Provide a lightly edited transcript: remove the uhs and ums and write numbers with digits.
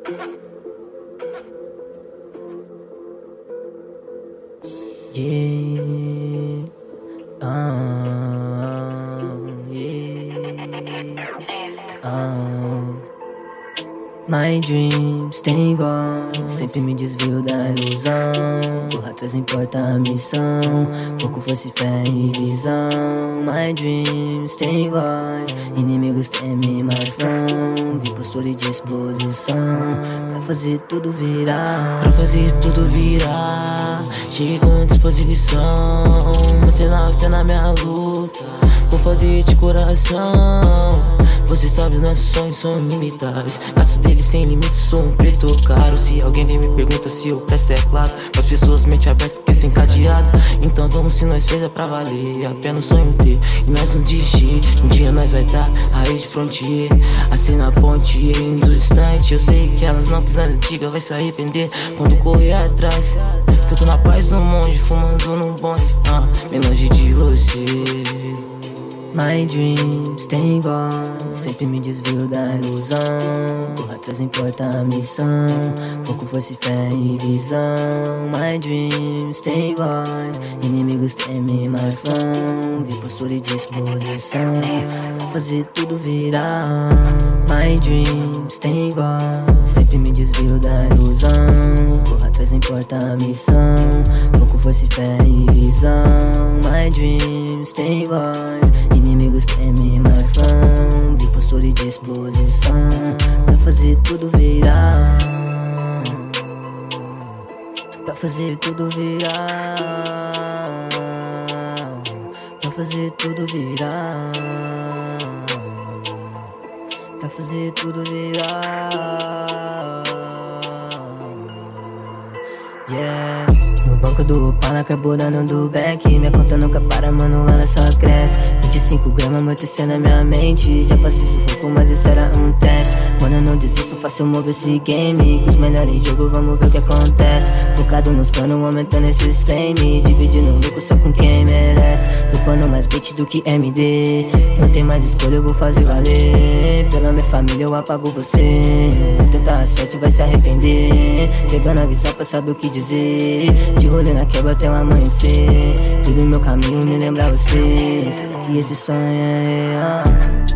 Yeah. My dreams tem voz, sempre me desvio da ilusão. Corra atrás importa a missão, pouco fosse fé e visão. My dreams tem voz, inimigos temem my front. Vi postura e disposição, pra fazer tudo virar. Pra fazer tudo virar, cheguei com disposição. Mantendo a fé na minha luta, vou fazer de coração. Você sabe, nossos sonhos são ilimitáveis. Faço deles sem limites, sou um preto caro. Se alguém vem me pergunta se eu presto, é claro. As pessoas mente aberta porque sem cadeado. Então vamos, se nós fez é pra valer. Apenas sonho ter e nós não desistir. Um dia nós vai dar raiz de frontier, assim na ponte indo distante. Eu sei que elas não pisam antiga, vai se arrepender quando correr atrás. Que eu tô na paz no monte, fumando num bonde, bem longe de você. My dreams tem voz, sempre me desvio da ilusão. Corra atrás importa a missão, pouco fosse fé e visão. My dreams tem voz, inimigos temem my front. Vi postura e disposição, pra fazer tudo virar. My dreams tem voz, sempre me desvio da ilusão. Corra atrás importa a missão, pouco fosse fé e visão. My dreams tem voz, inimigos temem my front. Vi postura e disposição, pra fazer tudo virar. Pra fazer tudo virar. Pra fazer tudo virar. Pra fazer tudo virar. Yeah. No banco do pala acabou dando do back. Minha conta nunca para, mano, ela só cresce. 25 gramas amortecendo na minha mente. Já passei sufoco, mas isso era um teste. Mano, eu não desisto, faço eu mover esse game. Com os melhores em jogo, vamos ver o que acontece. Focado nos planos, aumentando esses fame. Dividindo o lucro só com quem merece. Topando mais beat do que MD. Não tem mais escolha, eu vou fazer valer. Pela minha família eu apago você. Não tentar a sorte, vai se arrepender. Pegando a visão pra saber o que dizer. De rolê na quebra até o amanhecer. Tudo no meu caminho me lembra você. Será que esse sonho é real?